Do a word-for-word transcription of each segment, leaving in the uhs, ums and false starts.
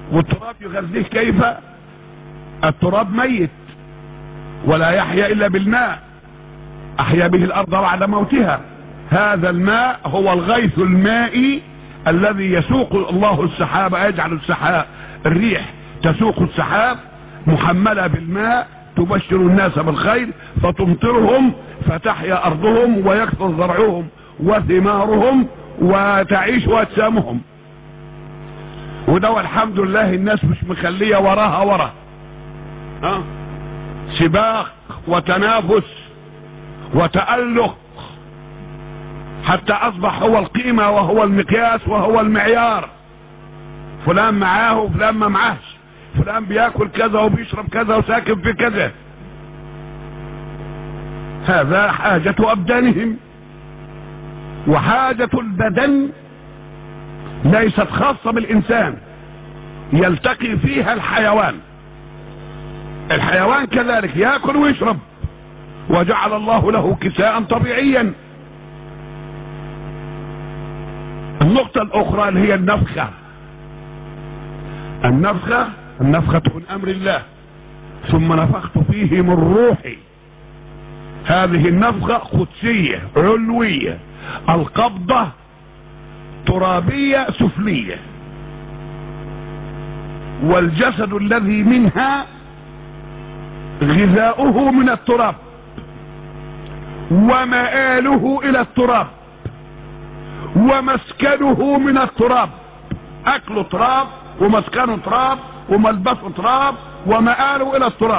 والتراب يغذيه كيف؟ التراب ميت ولا يحيا الا بالماء، احيا به الارض بعد موتها. هذا الماء هو الغيث المائي الذي يسوق الله السحاب، يجعل السحاب الريح تسوق السحاب محملة بالماء تبشر الناس بالخير فتمطرهم فتحيا ارضهم ويكثر زرعهم وثمارهم وتعيش اجسامهم. وده والحمد لله الناس مش مخليه وراها ورا، ها سباق وتنافس وتألق حتى اصبح هو القيمة وهو المقياس وهو المعيار. فلان معاه وفلان ما معاهش، فلان بياكل كذا وبيشرب كذا وساكن في كذا. هذا حاجة ابدانهم، وحاجة البدن ليست خاصة بالانسان، يلتقي فيها الحيوان. الحيوان كذلك ياكل ويشرب، وجعل الله له كساء طبيعيا. النقطة الاخرى اللي هي النفخة. النفخة النفخة من امر الله، ثم نفخت فيه من روحي. هذه النفخة قدسية علوية، القبضة ترابية سفلية، والجسد الذي منها غذاؤه من التراب ومآله الى التراب ومسكنه من التراب. اكله تراب ومسكنه تراب وملبسه تراب ومآله الى التراب.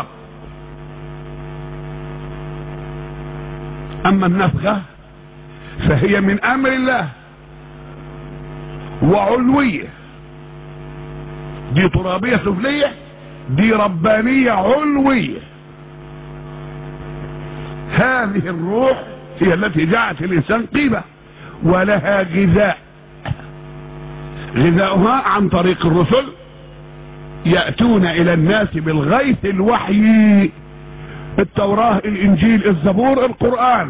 اما النفخة فهي من امر الله وعلوية، دي ترابية سفلية، دي ربانية علوية. هذه الروح هي التي جعلت الانسان قيمة ولها غذاء. غذاؤها عن طريق الرسل، يأتون الى الناس بالغيث الوحي، التوراة الانجيل الزبور القرآن.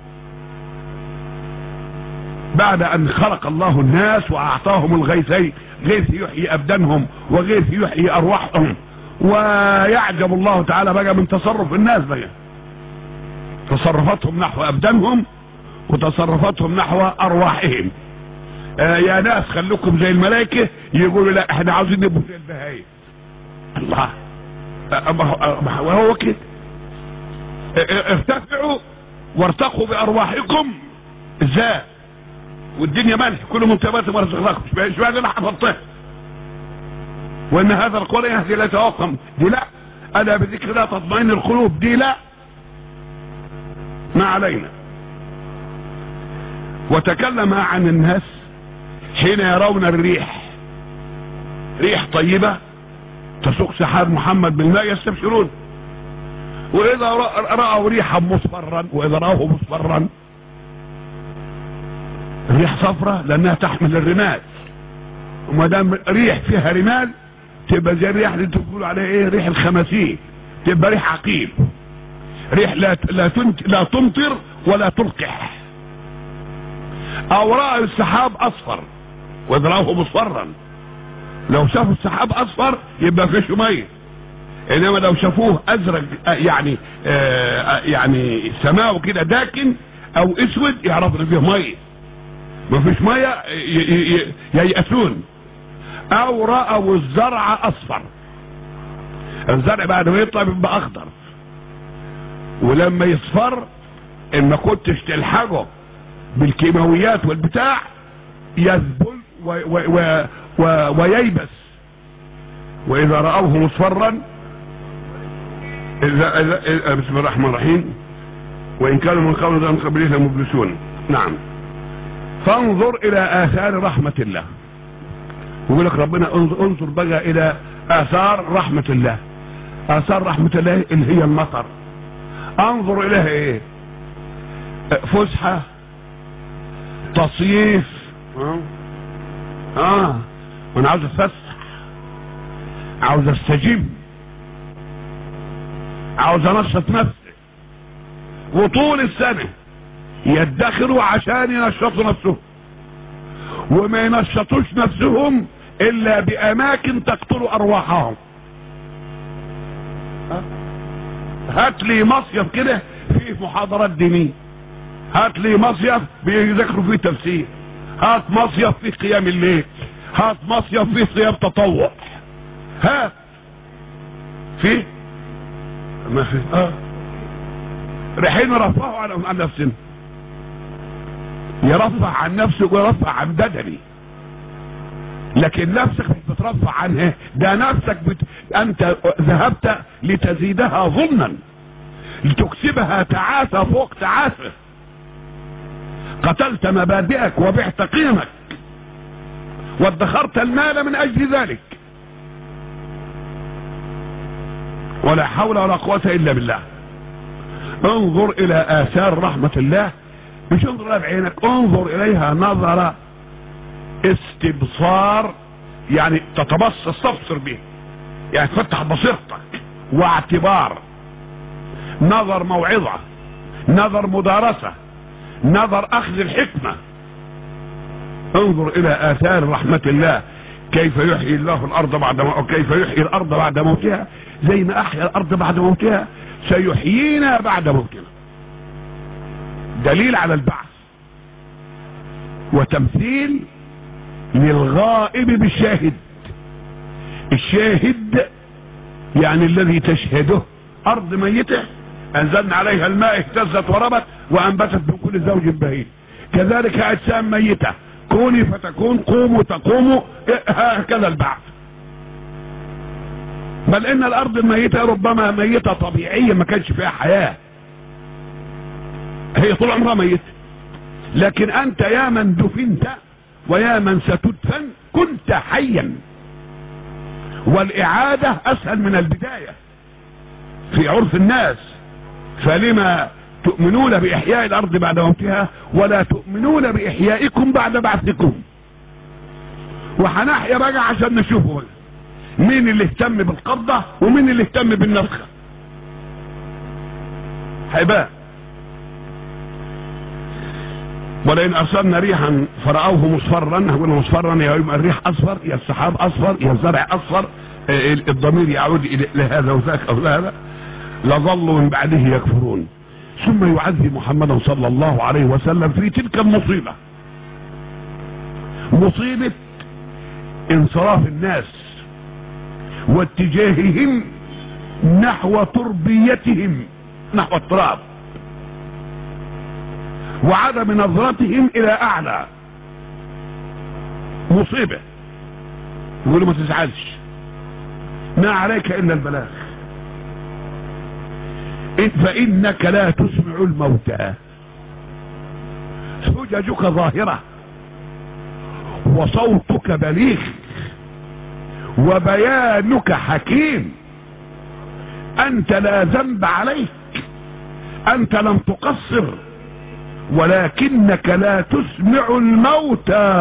بعد ان خلق الله الناس واعطاهم الغيثين، غيث يحيي ابدانهم وغيث يحيي ارواحهم. ويعجب الله تعالى بقى من تصرف الناس بقى، تصرفاتهم نحو ابدانهم وتصرفاتهم نحو ارواحهم. آه يا ناس خلوكم زي الملائكة، يقولوا لا احنا عاوزين نبقى زي البهايم. الله، آه وهو كده. آه ارتفعوا وارتقوا بارواحكم. ازاي؟ والدنيا مالح كل منتبات ما رزقناكم، مش بعد انا حفظتها. وان هذا القرآن يهدي لا يتوقم، دي لا. الا بذكر الله تطمئن القلوب، دي لا. ما علينا. وتكلم عن الناس حين يرون الريح، ريح طيبة تسوق سحاب محمد بالماء يستبشرون. واذا رأوا ريحا مصفرا، واذا رأوه مصفرا، ريح صفرة لانها تحمل الرمال، وما دام ريح فيها رمال تبقى زي الريح اللي تقولوا عليها ايه، ريح الخمسين، تبقى ريح عقيم، ريح لا لا لا تمطر ولا تلقح. او رأوا السحاب اصفر واذا رأوه مصفرا، لو شافوا السحاب اصفر يبقى فيه ميه، انما لو شافوه ازرق يعني آه يعني سماوي كده داكن او اسود يعرفوا ان فيه ميه. ما فيش ميه ييأسون. او رأوا الزرع اصفر، الزرع بعد ما يطلع بيبقى اخضر، ولما يصفر ان ما كنتش تلحقه بالكيماويات والبتاع يذبل وييبس. واذا رأوه مصفرا، إذا إذا بسم الله الرحمن الرحيم، وان كانوا من قبل ذلك قبليه مبلسون. نعم. فانظر الى اثار رحمة الله. يقول لك ربنا انظر بقى الى اثار رحمة الله. اثار رحمة الله اللي هي المطر. انظر اليها ايه؟ فسحة، تصييف. اه اه وانا عاوز اتفسح، عاوز استجيب، عاوز انشط نفسي. وطول السنة يدخروا عشان ينشطوا نفسهم، وما ينشطوش نفسهم الا باماكن تقتل ارواحهم. هات لي مصيف كده فيه محاضرات دينية، هات لي مصيف بيذاكروا فيه تفسير، هات مصيف فيه قيام الليل، هات مصيف فيه صيام تطوع، هات فيه ما فيه. اه رايحين يرفعوا عن نفسنا، يرفع عن نفسه ويرفع عن بدني، لكن نفسك مش بترفع عنها، ده نفسك بت... انت ذهبت لتزيدها ظلما، لتكسبها تعاسة فوق تعاسة، قتلت مبادئك وبعت قيمك وادخرت المال من اجل ذلك. ولا حول ولا قوة الا بالله. انظر الى اثار رحمة الله، مش انظر لها بعينك، انظر اليها نظر استبصار، يعني تتبصص تبصر به، يعني تفتح بصيرتك، واعتبار، نظر موعظة، نظر مدارسة، نظر اخذ الحكمة. انظر الى اثار رحمة الله، كيف يحيي الله الارض بعد موتها، كيف يحيي الارض بعد موتها، زي ما احيا الارض بعد موتها سيحيينا بعد موتنا. دليل على البعث وتمثيل للغائب بالشاهد. الشاهد يعني الذي تشهده. ارض ميتة انزلنا عليها الماء اهتزت وربت وانبتت من كل زوج بهيج، كذلك اجسام ميتة، كوني فتكون، قوموا تقوموا، هكذا البعث. بل ان الارض الميتة ربما ميتة طبيعية ما كانش فيها حياة، هي طول عمرها ميتة، لكن انت يا من دفنت ويا من ستدفن كنت حيا، والاعادة اسهل من البداية في عرف الناس. فلما تؤمنون باحياء الارض بعد موتها ولا تؤمنون باحيائكم بعد بعثكم؟ وهنحيا بقى عشان نشوفه بقى مين اللي اهتم بالقبضة ومين اللي اهتم بالنفخة. هيبان. ولئن ارسلنا ريحا فرأوه مصفرا، هو مصفرا يا يبقى الريح اصفر، يا السحاب اصفر، يا الزرع اصفر، الضمير يعود الى هذا وذاك او هذا، لظلوا من بعده يكفرون. ثم يعذب محمدا صلى الله عليه وسلم في تلك المصيبة، مصيبة انصراف الناس واتجاههم نحو تربيتهم، نحو التراب، وعدم نظرتهم الى اعلى. مصيبة. يقولوا ما تزعلش، ما عليك الا البلاغ، فانك لا تسمع الموتى، حججك ظاهرة وصوتك بليغ وبيانك حكيم، انت لا ذنب عليك، انت لم تقصر، ولكنك لا تسمع الموتى.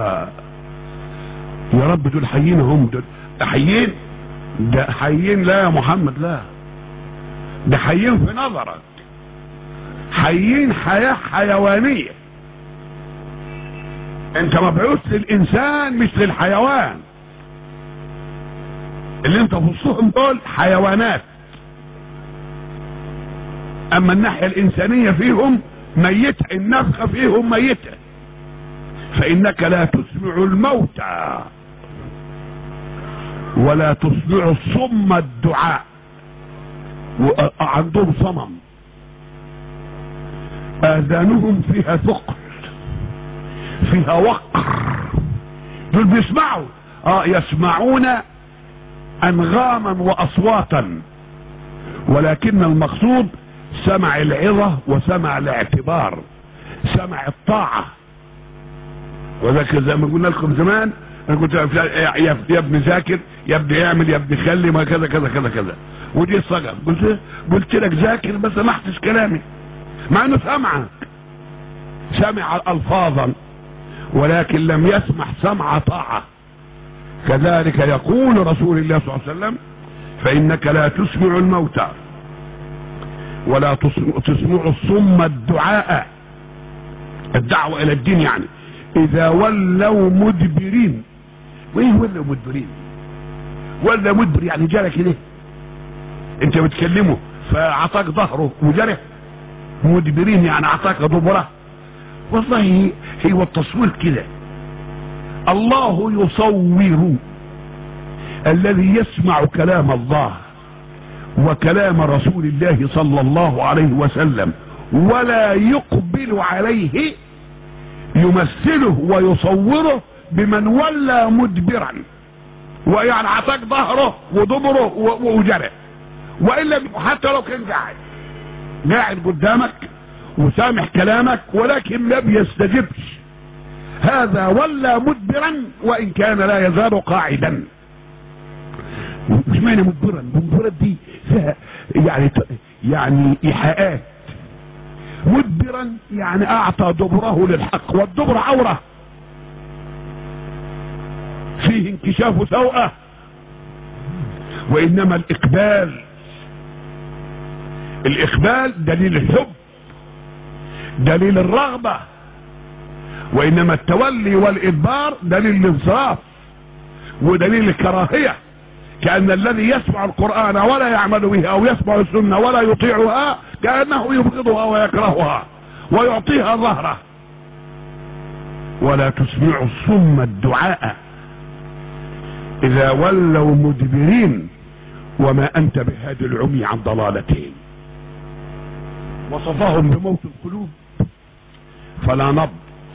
يا رب دول حيين، هم دول حيين، ده حيين لا يا محمد، لا ده حيين في نظرك، حيين حياة حيوانية. انت مبعوث للانسان مش للحيوان، اللي انت في وسطهم دول حيوانات، اما الناحية الانسانية فيهم ميتة، النفخة فيهم ميتة. فانك لا تسمع الموتى ولا تسمع الصم الدعاء، وعندهم صمم، اذانهم فيها ثقل، فيها وقر، دول بيسمعوا، اه يسمعون انغاما واصواتا، ولكن المقصود سمع العظة وسمع الاعتبار، سمع الطاعة. وذلك زي ما قلنا لكم زمان، انا كنت يا ابني ذاكر، يا ابني اعمل، يا ابني خلي، ما كذا كذا كذا كذا، ودي الصقر. قلت قلت لك ذاكر ما سمحتش كلامي، مع انه سمعك، سمع الفاظا ولكن لم يسمع سمع طاعة. كذلك يقول رسول الله صلى الله عليه وسلم: فانك لا تسمع الموتى ولا تسمع الصم الدعاء، الدعوة الى الدين يعني، اذا ولوا مدبرين، وايه ولا مدبرين؟ ولا مدبر يعني جرى كده، انت بتكلمه فاعطاك ظهره وجرى. مدبرين يعني اعطاك دبره. والله هو التصوير كده. الله يصور الذي يسمع كلام الله وكلام رسول الله صلى الله عليه وسلم ولا يقبل عليه، يمثله ويصوره بمن ولى مدبرا، ويعني عطاك ظهره ودبره وجرى. والا حتى لو كان قاعد قاعد قدامك وسامح كلامك ولكن لا بيستجبش، هذا ولى مدبرا وان كان لا يزال قاعدا. مش معنى مدبرا، مدبرا دي فيها يعني يعني ايحاءات. مدبرا يعني اعطى دبره للحق، والدبر عوره فيه انكشاف سوءه. وانما الاقبال، الاقبال دليل الحب، دليل الرغبه. وانما التولي والادبار دليل الانصراف ودليل الكراهيه. كأن الذي يسمع القرآن ولا يعمل به او يسمع السنة ولا يطيعها كأنه يبغضها ويكرهها ويعطيها ظهره. ولا تسمع الصم الدعاء اذا ولوا مدبرين وما انت بهادي العمي عن ضلالتهم. وصفهم بموت القلوب فلا نبض،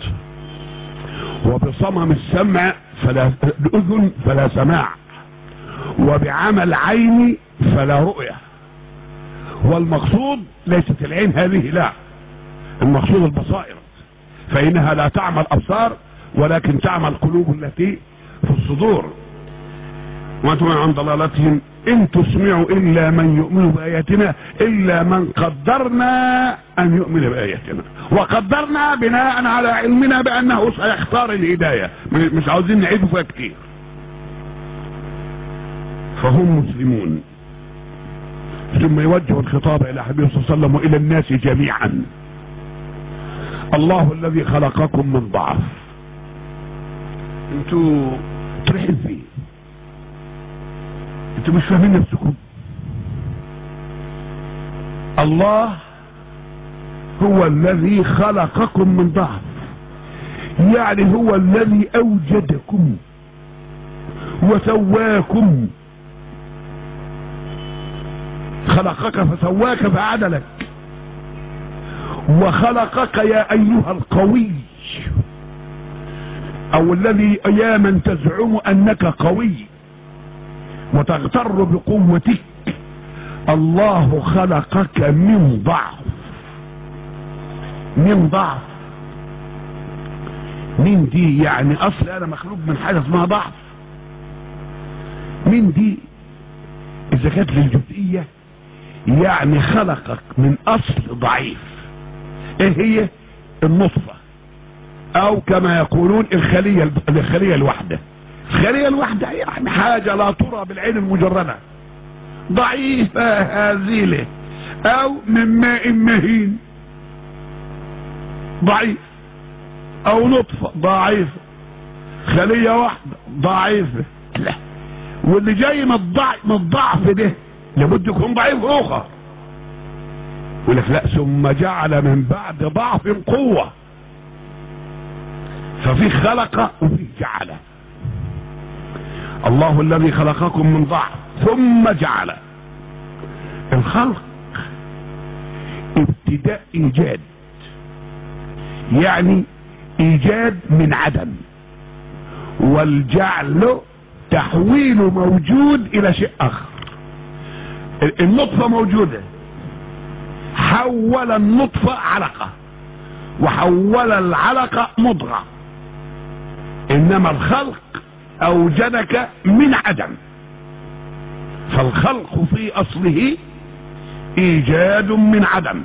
وبصمم السمع فلا الاذن فلا سماع، وبعمى العين فلا رؤية. والمقصود ليست العين هذه، لا، المقصود البصائر، فإنها لا تعمى الأبصار ولكن تعمى القلوب التي في الصدور. وانتم عن ضلالتهم إن تسمعوا إلا من يؤمن بآياتنا إلا من قدرنا أن يؤمن بآياتنا. وقدرنا بناء على علمنا بأنه سيختار الهداية، مش عاوزين نعيده فيها كتير. فهم مسلمون. ثم يوجه الخطاب الى حبيبه صلى الله عليه وسلم والى الناس جميعا. الله الذي خلقكم من ضعف. انتوا ترحل فيه، انتوا مش فاهمين نفسكم. الله هو الذي خلقكم من ضعف، يعني هو الذي اوجدكم وسواكم. خلقك فسواك فعدلك، وخلقك يا ايها القوي، او الذي يا من تزعم انك قوي وتغتر بقوتك. الله خلقك من ضعف، من ضعف. من دي يعني اصل انا مخلوق من حاجه اسمها ضعف. من دي اذا كانت للجزئيه يعني خلقك من اصل ضعيف. ايه هي؟ النطفة، او كما يقولون الخلية الخلية الواحدة. الخلية الواحدة يعني حاجة لا ترى بالعين المجردة، ضعيفة هزيلة، او من ماء مهين ضعيف، او نطفة ضعيفة، خلية واحدة ضعيفة. لا، واللي جاي من الضعف من الضعف ده لابد يكون ضعيف اخر. يقول لك لا، ثم جعل من بعد ضعف قوة. ففي خلق وفي جعل. الله الذي خلقكم من ضعف ثم جعل. الخلق ابتداء ايجاد، يعني ايجاد من عدم، والجعل تحويل موجود الى شيء اخر. النطفة موجودة، حول النطفة علقة، وحول العلقة مضغة. انما الخلق اوجدك من عدم. فالخلق في اصله ايجاد من عدم،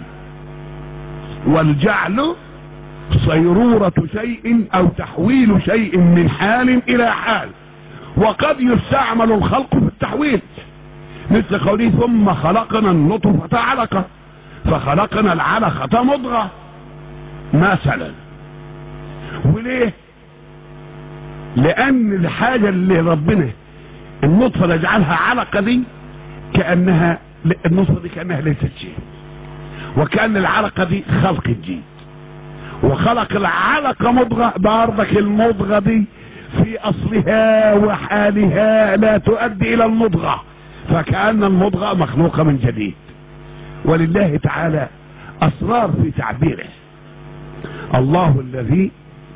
والجعل صيرورة شيء او تحويل شيء من حال الى حال. وقد يستعمل الخلق في التحويل، مثل قوله ثم خلقنا النطفة علقة فخلقنا العلقة مضغة. مثلا. وليه؟ لان الحاجة اللي ربنا النطفة اللي جعلها علقة دي كأنها النطفة دي كأنها ليست شيء، وكأن العلقة دي خلق جديد، وخلق العلقة مضغة، برضك المضغة دي في اصلها وحالها لا تؤدي الى المضغة، فكأن المضغة مخلوقة من جديد. ولله تعالى اسرار في تعبيره. الله الذي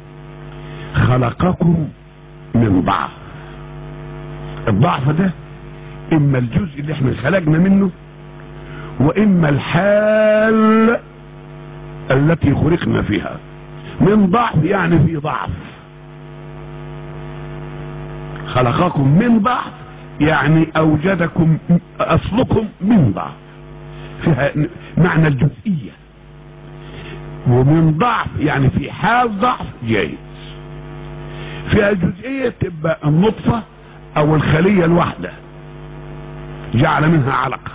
خلقكم من ضعف. الضعف ده اما الجزء اللي احنا خلقنا منه، واما الحال التي خلقنا فيها. من ضعف يعني في ضعف، خلقكم من ضعف يعني اوجدكم اصلكم من ضعف، فيها معنى الجزئية. ومن ضعف يعني في حال ضعف جيد، فيها جزئية تبقى النطفة او الخلية الواحدة جعل منها علقة.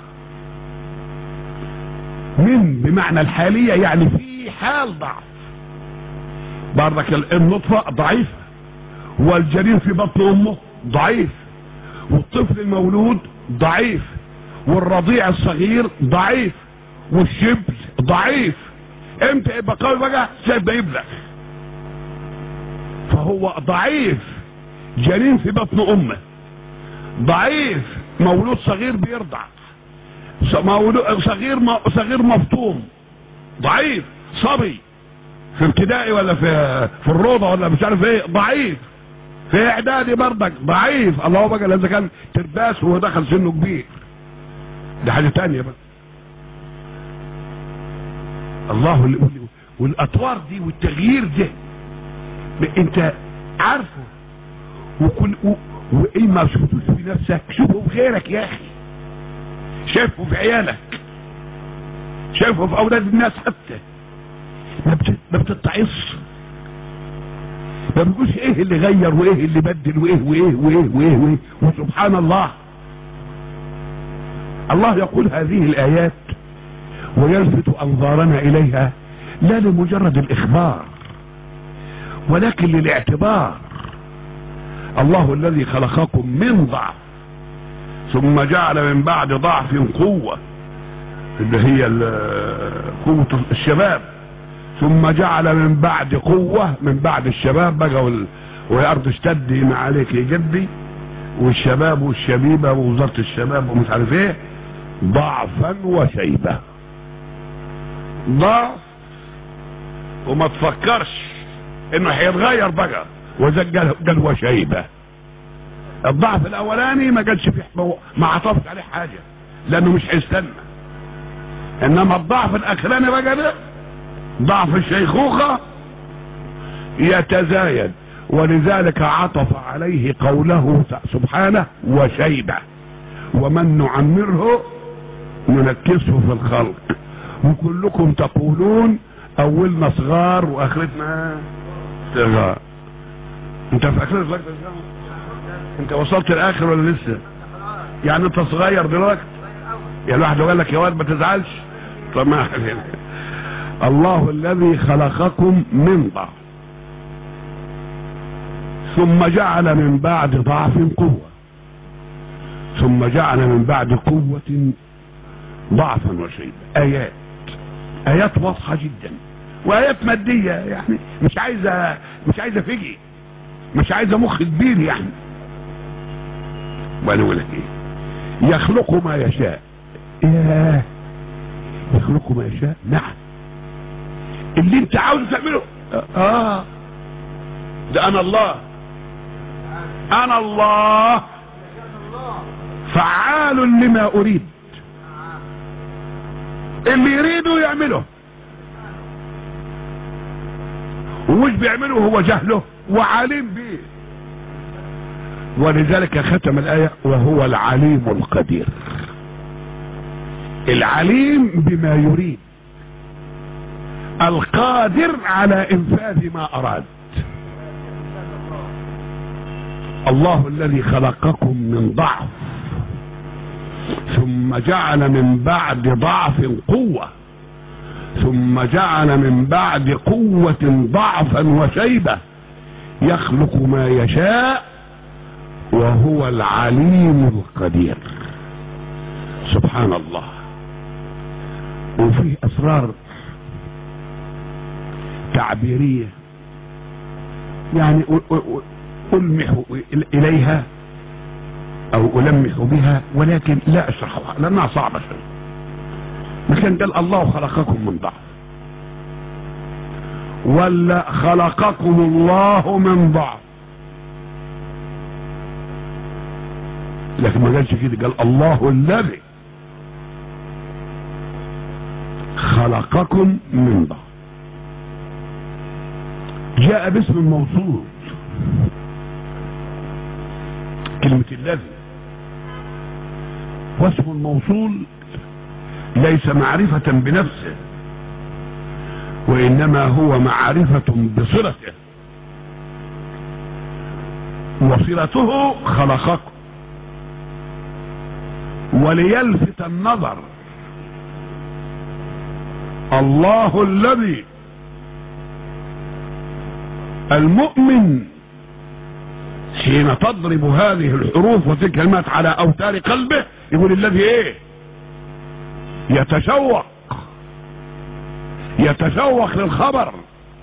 من بمعنى الحالية يعني في حال ضعف، برضك النطفة ضعيفة، والجنين في بطن امه ضعيف، والطفل المولود ضعيف، والرضيع الصغير ضعيف، والشبل ضعيف. امتى يبقى قوي بقى؟ سيبقى يبلغ. فهو ضعيف، جنين في بطن امه ضعيف، مولود صغير بيرضع، مولود صغير صغير مفطوم ضعيف، صبي في ابتدائي ولا في في الروضه ولا مش عارف ايه ضعيف، في اعدادي برضك ضعيف. الله بقى اذا كان ترباس وهو دخل سنه كبير ده حاجه تانية بقى. الله اللي يقول. والاطوار دي والتغيير ده انت عارفه، وكل وايه ما شفتوش في نفسك شوفه في غيرك يا اخي، شايفه في عيالك، شايفه في اولاد الناس، حتى ما بتتعص، ما بيقولش ايه اللي غير وايه اللي بدل وايه وايه وايه وايه وايه وسبحان الله. الله يقول هذه الايات ويلفت انظارنا اليها لا لمجرد الاخبار ولكن للاعتبار. الله الذي خلقكم من ضعف ثم جعل من بعد ضعف قوة، اللي هي قوة الشباب، ثم جعل من بعد قوة، من بعد الشباب بقى وال... والارض اشتد ما عليك يا جدي، والشباب والشبيبة ووزارة الشباب ومش عارف ايه، ضعفا وشيبة. ضعف وما تفكرش انه هيتغير بقى، وزق قال وشيبة. الضعف الاولاني ما قالش فيه، ما عطفش عليه حاجة لانه مش هيستنى. انما الضعف الاخراني بقى ده ضعف الشيخوخة يتزايد، ولذلك عطف عليه قوله سبحانه وشيبة، ومن نعمره ننكسه في الخلق، وكلكم تقولون اولنا صغار واخرتنا صغار. انت في اخرتك انت وصلت الاخر ولا لسه؟ يعني انت صغير دلوقتي، يعني الواحد قال لك يا واد ما تزعلش. طب ما الله الذي خلقكم من ضعف ثم جعل من بعد ضعف قوة، ثم جعل من بعد قوة ضعفا وشيبة. ايات ايات واضحة جدا، وايات مادية، يعني مش عايزة مش عايزة فجي، مش عايزة مخ كبير يعني. وانا اقول لك ايه؟ يخلق ما يشاء. ياه، يخلق ما يشاء. نعم، اللي انت عاوز تعمله. اه ده انا الله، انا الله فعال لما اريد، اللي يريده يعمله، ومش بيعمله هو جهله وعليم به. ولذلك ختم الآية وهو العليم القدير. العليم بما يريد، القادر على انفاذ ما اراد. الله الذي خلقكم من ضعف ثم جعل من بعد ضعف قوة، ثم جعل من بعد قوة ضعفا وشيبة. يخلق ما يشاء وهو العليم القدير. سبحان الله. وفيه اسرار تعبيرية يعني ألمح إليها أو ألمح بها، ولكن لا أشرحها لأنها صعبة شوية. لكن قال الله خلقكم من ضعف، ولا خلقكم الله من ضعف، لكن ما قالش كده، قال الله الذي خلقكم من ضعف. جاء باسم الموصول، كلمة الذي، واسم الموصول ليس معرفة بنفسه، وإنما هو معرفة بصلته، وصلته خلقكم. وليلفت النظر الله الذي، المؤمن حين تضرب هذه الحروف وتلك الكلمات على اوتار قلبه يقول الذي ايه؟ يتشوق، يتشوق للخبر،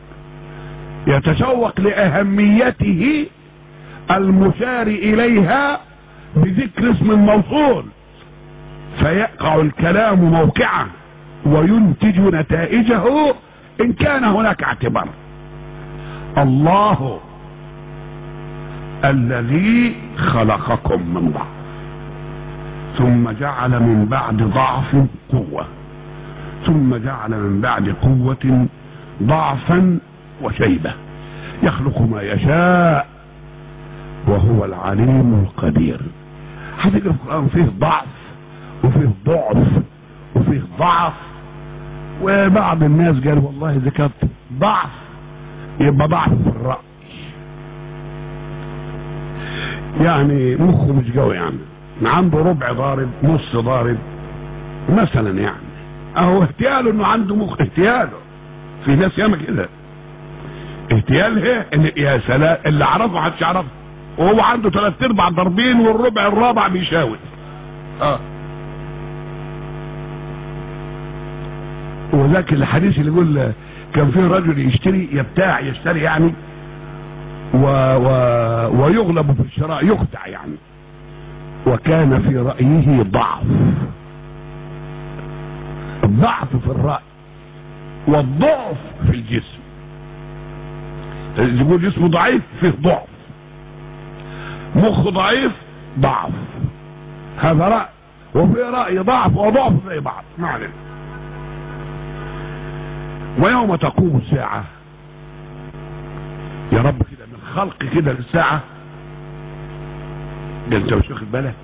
يتشوق لأهميته المشار إليها بذكر اسم الموصول، فيقع الكلام موقعه وينتج نتائجه إن كان هناك اعتبار. الله الذي خلقكم من ضعف ثم جعل من بعد ضعف قوة ثم جعل من بعد قوة ضعفا وشيبة، يخلق ما يشاء وهو العليم القدير. هتجد القرآن فيه ضعف وفيه ضعف وفيه ضعف، وبعض الناس قال والله إذا كانت ضعف يبقى ضعف في الرأي، يعني مخه مش قوي، يعني عنده ربع ضارب نص ضارب مثلا، يعني اهو اهتياله انه عنده مخ، اهتياله. في ناس ياما كده اهتيالها ان يا سلام اللي عرفه محدش يعرفه، وهو عنده ثلاث ارباع ضاربين والربع الرابع بيشاور. اه وذاك الحديث اللي يقول كان فيه رجل يشتري يبتاع يشتري يعني و... و... ويغلب في الشراء، يخدع يعني، وكان في رأيه ضعف، الضعف في الرأي والضعف في الجسم. يقول جسمه ضعيف فيه ضعف، مخه ضعيف ضعف، هذا رأي، وفي رأي ضعف وضعف زي بعض. ما علينا. ويوم تقوم الساعة يا رب كده من خلق كده للساعة، ده انت مش واخد بالك،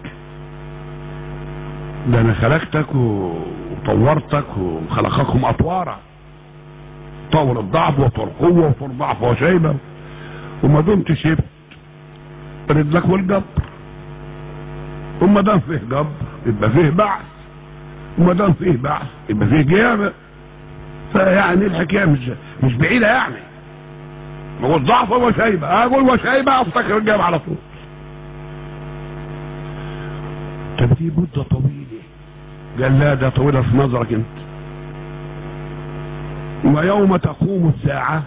ده انا خلقتك وطورتك وخلقكم اطوارا، طور الضعف وطور قوة وطور ضعف وشيبة، وما دمت شبت رجلك والجبر، وما دام فيه جبر يبقى فيه بعث، وما دام فيه بعث يبقى فيه قيامة. فيعني الحكاية مش مش بعيدة، يعني هو الضعف وشيبة، اقول وشيبة افتكر القيامة على طول. طب دي مدة طويلة، قال لا ده طويلة في نظرك انت. ويوم تقوم الساعة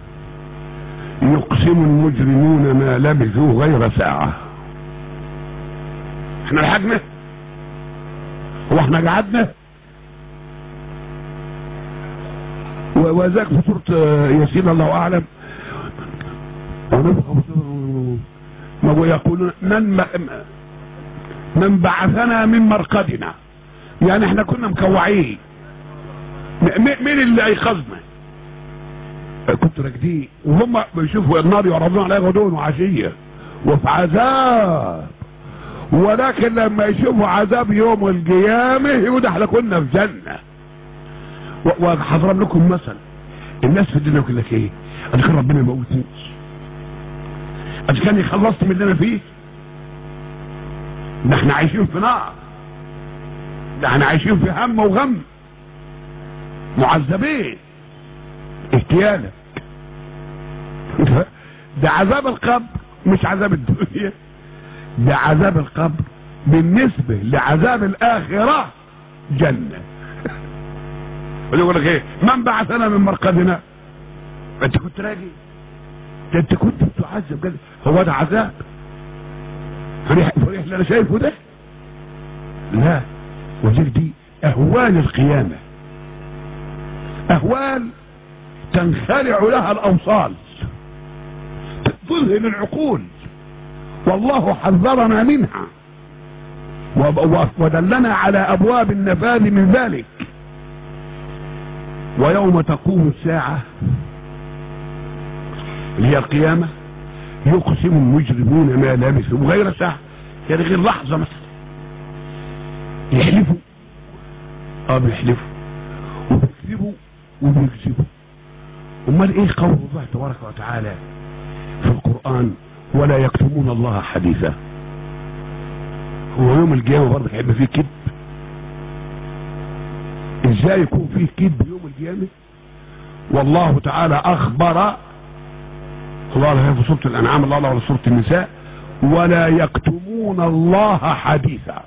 يقسم المجرمون ما لبثوا غير ساعة. احنا لحقنا؟ هو احنا قعدنا؟ وذاك في سورة ياسين الله اعلم ويقولون من من بعثنا من مرقدنا، يعني احنا كنا مكوعين، مين اللي ايقظنا؟ كنت راكدين وهم بيشوفوا النار يعرضون عليها غدوا وعشيه وفي عذاب، ولكن لما يشوفوا عذاب يوم القيامه يقول احنا كنا في جنه. وهضرب لكم مثل، الناس في الدنيا يقول لك ايه؟ انا كان ربنا يموتنيش، انا كان يخلصت من اللي انا فيه، ده احنا عايشين في نار، ده احنا عايشين في هم وغم، معذبين، اهتيالك. ده عذاب القبر مش عذاب الدنيا، ده عذاب القبر بالنسبة لعذاب الآخرة جنة. يقول لك ايه؟ من بعثنا من مرقدنا؟ انت كنت راجل، انت كنت بتعذب كده، هو ده عذاب؟ فريح فريح اللي انا شايفه ده؟ لا. وذلك دي اهوال القيامة، اهوال تنخلع لها الاوصال، تذهل العقول، والله حذرنا منها ودلنا على ابواب النفاذ من ذلك. ويوم تقوم الساعة اللي هي القيامة يقسم المجرمون ما لبثوا غير ساعة، يعني غير لحظة مثلا، يحلفوا اه بيحلفوا وبيكذبوا وبيكذبوا. امال ايه قول الله تبارك وتعالى في القرآن ولا يكتمون الله حديثا؟ هو يوم القيامة برضك هيبقى فيه كذب؟ ازاي يكون فيه كذب يوم القيامة؟ والله تعالى اخبر الله في سورة الانعام، الله ولا سورة النساء، ولا يكتمون الله حديثا،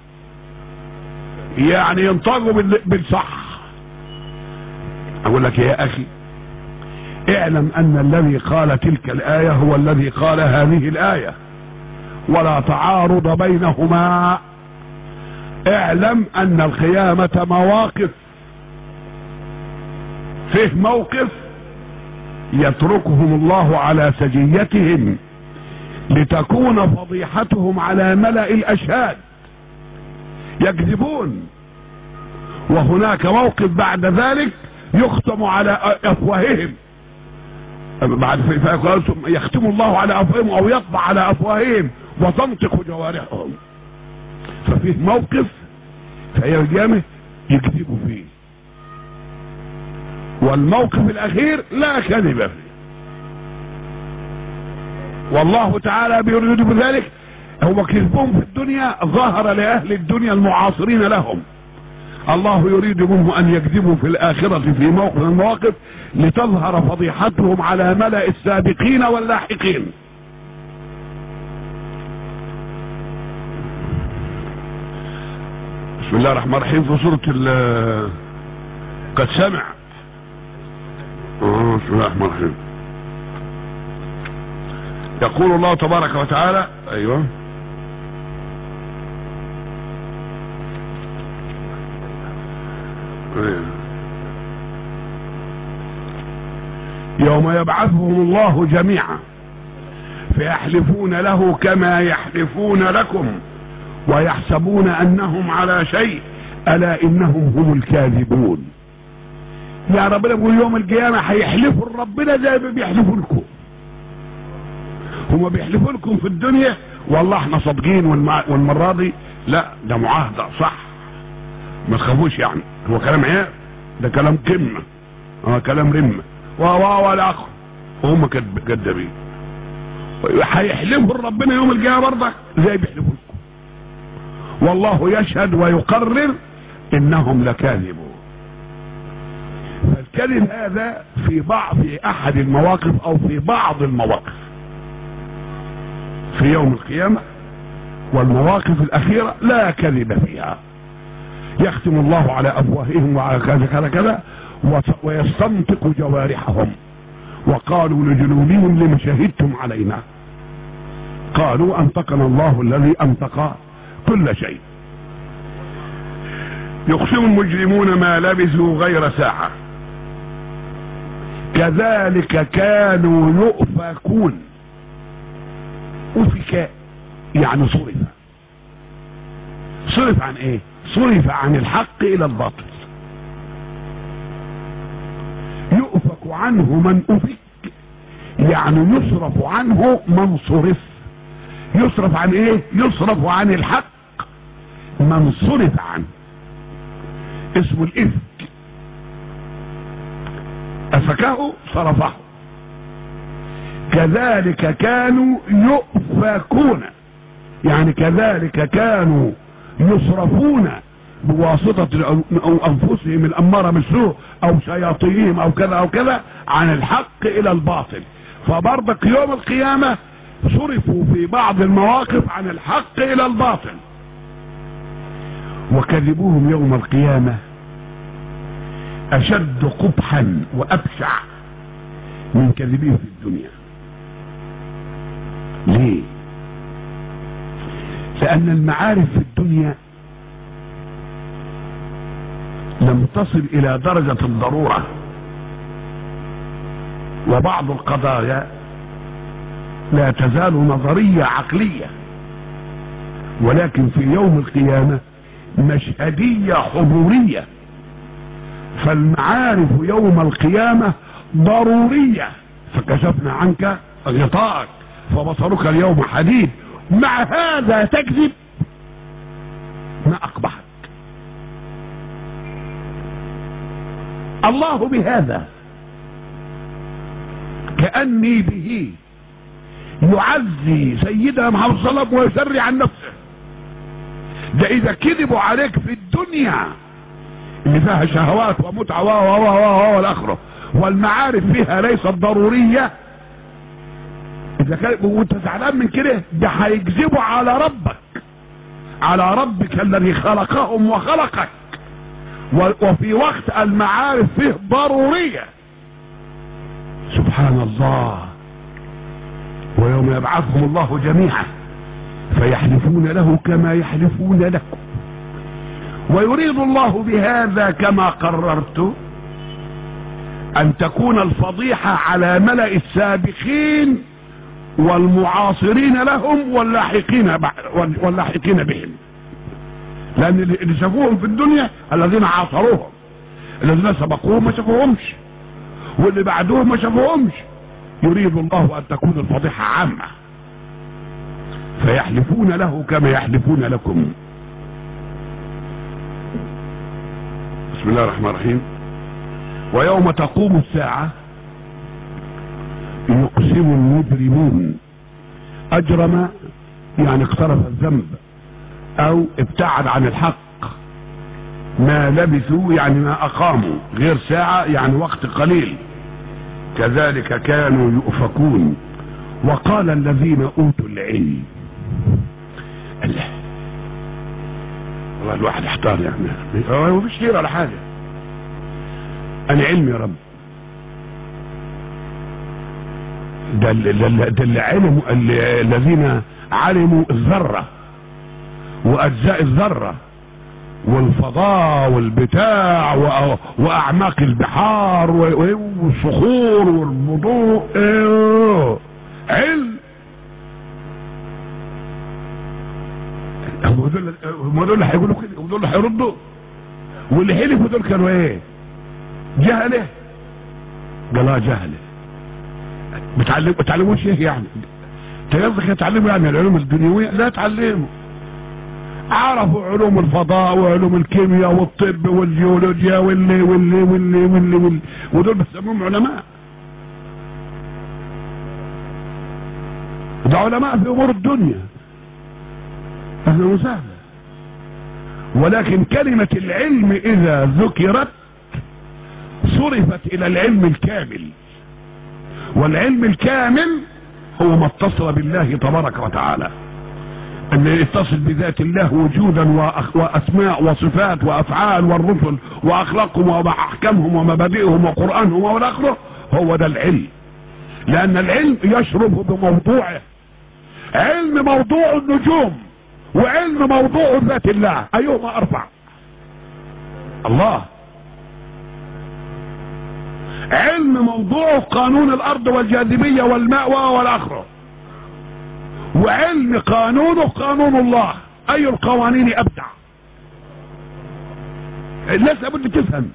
يعني ينطقوا بالصح. اقول لك يا اخي اعلم ان الذي قال تلك الاية هو الذي قال هذه الاية، ولا تعارض بينهما. اعلم ان القيامة مواقف، فيه موقف يتركهم الله على سجيتهم لتكون فضيحتهم على ملأ الاشهاد يكذبون، وهناك موقف بعد ذلك يختم على افواههم، بعد يختم الله على افواههم او يطبع على افواههم وتنطق جوارحهم. ففيه موقف في يوم القيامة يكذبوا فيه، والموقف الاخير لا كذب فيه. والله تعالى بيريد بذلك، هو كذبهم في الدنيا ظهر لاهل الدنيا المعاصرين لهم، الله يريد منهم ان يكذبوا في الاخرة في موقف من المواقف لتظهر فضيحتهم على ملأ السابقين واللاحقين. بسم الله الرحمن الرحيم في سورة قد سمع. اه بسم الله الرحمن الرحيم. يقول الله تبارك وتعالى، ايوه يوم يبعثهم الله جميعا فيحلفون له كما يحلفون لكم ويحسبون انهم على شيء الا انهم هم الكاذبون. يا ربنا بيقول يوم القيامة هيحلفوا ربنا زي ما بيحلفوا لكم. هما بيحلفوا لكم في الدنيا والله احنا صادقين، والمرة دي لا ده معاهدة صح، ما تخافوش، يعني هو كلام عيال، ده كلام قمة، اه كلام رمة واو ولا اخر، وهم كدابين. هيحلفوا ربنا يوم القيامة برضك زي بيحلفوا لكم، والله يشهد ويقرر انهم لكاذبون. فالكذب هذا في بعض في احد المواقف او في بعض المواقف في يوم القيامة، والمواقف الاخيرة لا كذب فيها، يختم الله على افواههم وعلى كذا كذا كذا ويستنطق جوارحهم. وقالوا لجنودهم لم شهدتم علينا؟ قالوا انطقنا الله الذي انطق كل شيء. يقسم المجرمون ما لبثوا غير ساعة كذلك كانوا يؤفكون. أفك يعني صرف، صرف عن ايه؟ صرف عن الحق الى الباطل. يؤفك عنه من أفك يعني يصرف عنه من صرف. يصرف عن ايه؟ يصرف عن الحق من صرف عنه، اسمه الإفك. أفكه صرفه. كذلك كانوا يؤفكون يعني كذلك كانوا يصرفون بواسطة أنفسهم الأمارة بالسوء أو شياطينهم أو كذا أو كذا عن الحق إلى الباطل، فبرضك يوم القيامة صرفوا في بعض المواقف عن الحق الى الباطل، وكذبوهم يوم القيامة اشد قبحا وابشع من كذبهم في الدنيا. ليه؟ لان المعارف في الدنيا لم تصل الى درجة الضرورة، وبعض القضايا لا تزال نظرية عقلية، ولكن في يوم القيامة مشهدية حضورية. فالمعارف يوم القيامة ضرورية. فكشفنا عنك غطاءك فبصرك اليوم حديد، مع هذا تكذب، ما أقبحك. الله بهذا كأني به يعزي سيدنا محمد صلى الله عليه وسلم ويسري عن نفسه. ده إذا كذبوا عليك في الدنيا اللي فيها شهوات ومتعة و و و والآخرة، والمعارف فيها ليست ضرورية، إذا كان وأنت زعلان من كده، ده هيكذبوا على ربك، على ربك الذي خلقهم وخلقك، وفي وقت المعارف فيه ضرورية. سبحان الله. ويوم يبعثهم الله جميعا فيحلفون له كما يحلفون لكم، ويريد الله بهذا كما قررت أن تكون الفضيحة على ملأ السابقين والمعاصرين لهم واللاحقين واللاحقين بهم. لأن اللي شافوهم في الدنيا الذين عاصروهم، الذين سبقوهم ما شافوهمش، واللي بعدهم ما شافوهمش. يريد الله أن تكون الفضيحة عامة، فيحلفون له كما يحلفون لكم. بسم الله الرحمن الرحيم. ويوم تقوم الساعة يقسم المجرمون. أجرم يعني اقترف الذنب أو ابتعد عن الحق. ما لبثوا يعني ما أقاموا، غير ساعة يعني وقت قليل. كذلك كانوا يؤفكون. وقال الذين أوتوا العلم، الله والله الواحد احتار يعني، هو مفيش خير ولا حاجة. أنا علم يا رب، ده اللي علموا، الذين علموا الذرة وأجزاء الذرة والفضاء والبتاع وأعماق البحار والصخور والبضوء، علم. هم دول اللي هيقولوا كده، هم دول اللي هيردوا، واللي حلفوا دول كانوا ايه؟ جهله. قالوا جهله. بتعلم بتعلموش ايه يعني؟ تقصدك يتعلموا يعني العلوم الدنيويه؟ لا تعلموا. عرفوا علوم الفضاء وعلوم الكيمياء والطب والجيولوجيا واللي واللي واللي واللي, واللي ودول بسموهم علماء. ده علماء في امور الدنيا، اهلا وسهلا. ولكن كلمة العلم اذا ذكرت صرفت الى العلم الكامل، والعلم الكامل هو ما اتصل بالله تبارك وتعالى، ان يتصل بذات الله وجودا واسماء وصفات وافعال والرسل واخلاقهم واحكامهم ومبادئهم وقرآنهم والاخره. هو ده العلم، لان العلم يشرب بموضوعه. علم موضوع النجوم وعلم موضوع ذات الله، ايهما ارفع؟ الله. علم موضوع قانون الارض والجاذبية والماء والاخره، وعلم قانونه قانون الله، اي القوانين ابدع. الناس لابد تفهم.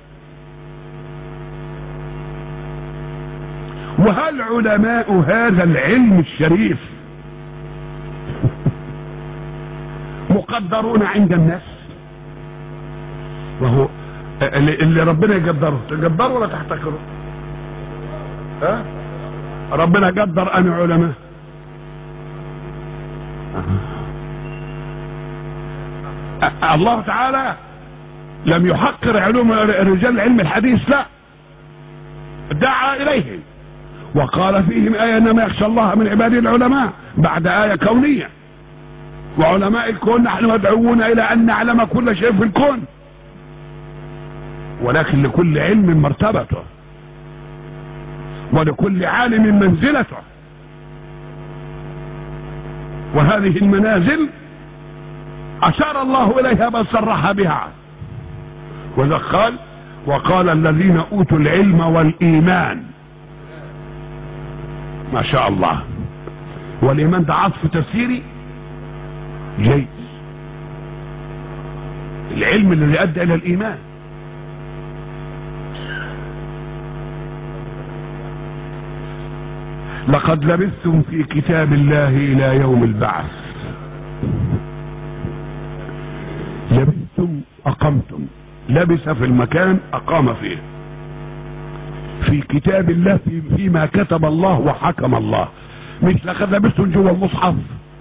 وهل علماء هذا العلم الشريف مقدرون عند الناس؟ وهو اللي ربنا يقدره تقدره ولا تحتكره؟ ها؟ ربنا قدر ان علماء. الله تعالى لم يحقر علوم رجال علم الحديث، لا، دعا اليهم وقال فيهم آية إنما يخشى الله من عباده العلماء بعد آية كونية. وعلماء الكون نحن مدعوون إلى أن نعلم كل شيء في الكون، ولكن لكل علم مرتبته ولكل عالم منزلته، وهذه المنازل أشار الله إليها بل صرح بها. وذا قال وقال الذين أوتوا العلم والإيمان. ما شاء الله. والإيمان ده عطف تفسيري جيد، العلم الذي أدى إلى الإيمان. لقد لبثتم في كتاب الله إلى يوم البعث. لبثتم أقمتم، لبث في المكان أقام فيه، في كتاب الله في فيما كتب الله وحكم الله. مش لقد لبثتم جوا المصحف،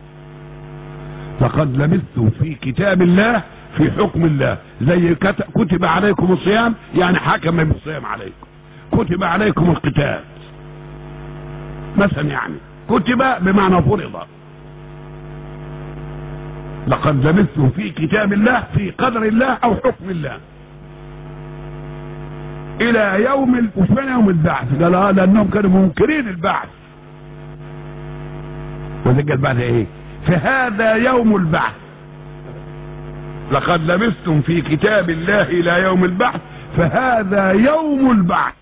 لقد لبثتم في كتاب الله في حكم الله. زي كتب عليكم الصيام يعني حكم بالصيام عليكم، كتب عليكم القتال مثلا يعني كتب بمعنى فرض. لقد لبثتم في كتاب الله في قدر الله او حكم الله الى يوم وفين يوم البعث. قال اه لانهم كانوا منكرين البعث. وذكر بعد ايه؟ فهذا يوم البعث. لقد لبثتم في كتاب الله الى يوم البعث فهذا يوم البعث.